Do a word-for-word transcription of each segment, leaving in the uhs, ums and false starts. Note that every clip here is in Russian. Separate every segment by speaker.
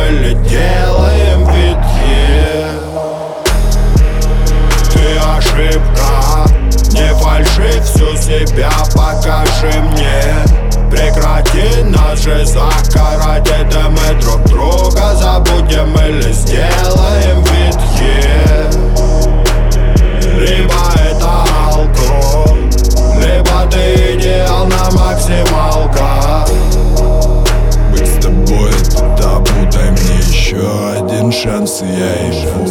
Speaker 1: или делаем вид, yeah. Ты ошибка, не фальши, всю себя покажи мне. Прекрати нас же закарать, это мы друг друга забудем или сделаем вид, yeah. Либо это алкоголь, либо ты идеал на максималках.
Speaker 2: Быть с тобой это табу, дай мне еще один шанс, и я ебу.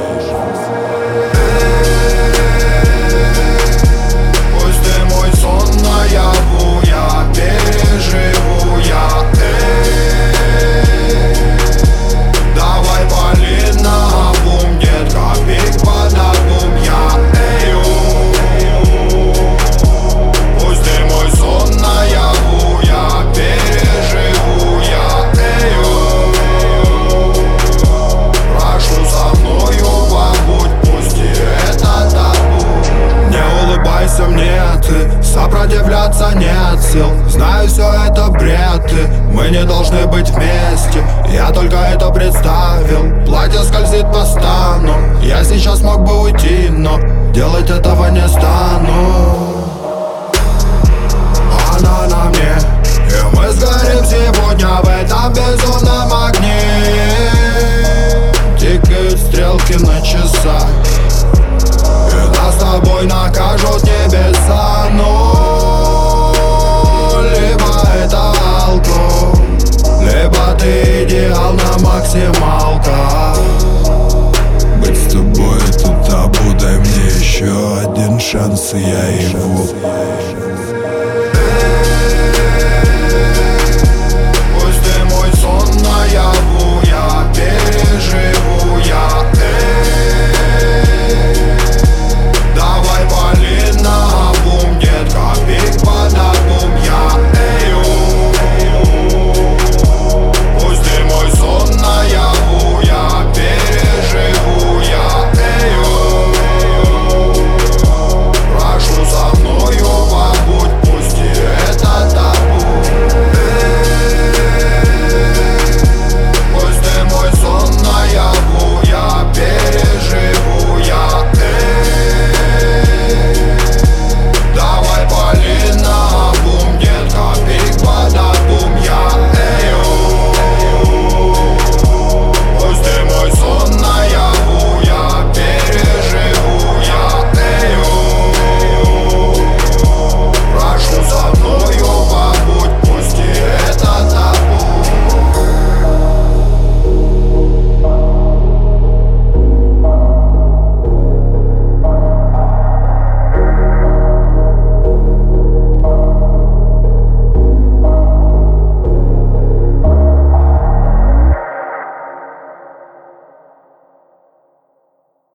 Speaker 1: Пусть ты мой сон наяву, я переживу, я эй. Давай вали на обум, нет копейк под обум, я эй. Пусть ты мой сон наяву, я переживу, я эй. Прошу со мною побудь, пусть и это табу. Не улыбайся мне ты, сопротивляться нет сил. Знаю, все это бред, ты, мы не должны быть вместе. Я только это представил, платье скользит по стану. Я сейчас мог бы уйти, но делать этого не стану. Она на мне, и мы сгорим сегодня в